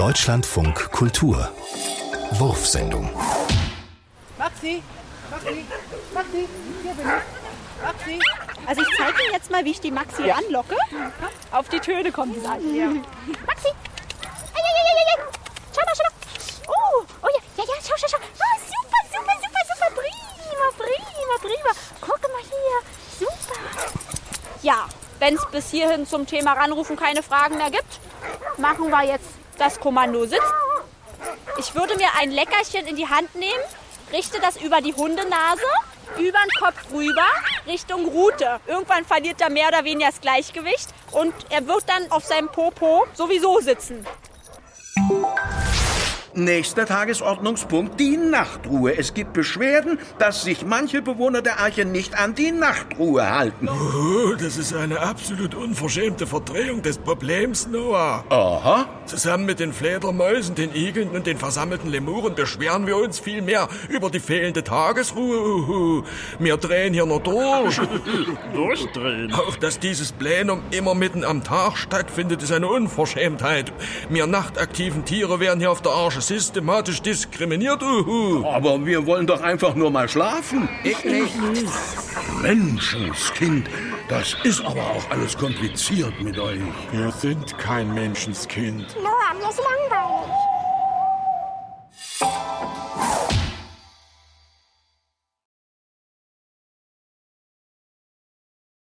Deutschlandfunk Kultur. Wurfsendung. Maxi, hier bin ich. Maxi. Also ich zeige Ihnen jetzt mal, wie ich die Maxi anlocke. Auf die Töne kommt es an. Ja. Maxi! Schau mal. Oh ja, schau. Oh, super. Prima. Guck mal hier. Super. Ja, wenn es bis hierhin zum Thema Ranrufen keine Fragen mehr gibt, machen wir jetzt das Kommando Sitzen. Ich würde mir ein Leckerchen in die Hand nehmen, richte das über die Hundenase, über den Kopf rüber, Richtung Rute. Irgendwann verliert er mehr oder weniger das Gleichgewicht und er wird dann auf seinem Popo sowieso sitzen. Nächster Tagesordnungspunkt, die Nachtruhe. Es gibt Beschwerden, dass sich manche Bewohner der Arche nicht an die Nachtruhe halten. Oh, das ist eine absolut unverschämte Verdrehung des Problems, Noah. Aha. Zusammen mit den Fledermäusen, den Igeln und den versammelten Lemuren beschweren wir uns vielmehr über die fehlende Tagesruhe. Wir drehen hier nur durch. Durchdrehen. Auch dass dieses Plenum immer mitten am Tag stattfindet, ist eine Unverschämtheit. Wir nachtaktiven Tiere werden hier auf der Arche systematisch diskriminiert. Aber wir wollen doch einfach nur mal schlafen. Ich nicht. Menschenskind, das ist aber auch alles kompliziert mit euch. Wir sind kein Menschenskind. Noah, mir ist langweilig.